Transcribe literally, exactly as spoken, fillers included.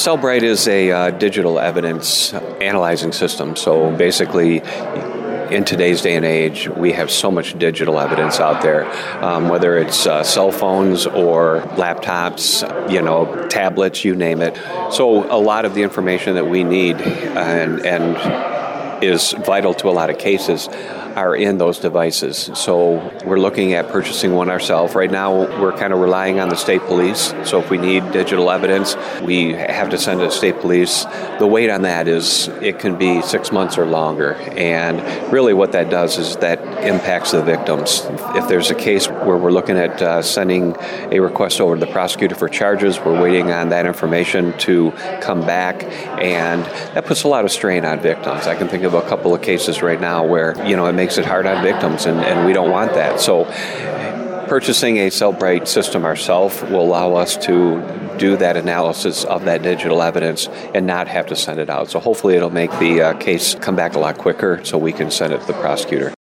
Cellebrite is a uh, digital evidence analyzing system. So basically, in today's day and age, we have so much digital evidence out there, um, whether it's uh, cell phones or laptops, you know, tablets, you name it. So a lot of the information that we need and, and is vital to a lot of cases are in those devices. So we're looking at purchasing one ourselves. Right now, we're kind of relying on the state police. So if we need digital evidence, we have to send it to state police. The wait on that is it can be six months or longer. And really what that does is that impacts the victims. If there's a case where we're looking at uh, sending a request over to the prosecutor for charges, we're waiting on that information to come back. And that puts a lot of strain on victims. I can think of a couple of cases right now where, you know, it makes it hard on victims, and, and we don't want that. So purchasing a Cellebrite system ourselves will allow us to do that analysis of that digital evidence and not have to send it out. So hopefully it'll make the uh, case come back a lot quicker so we can send it to the prosecutor.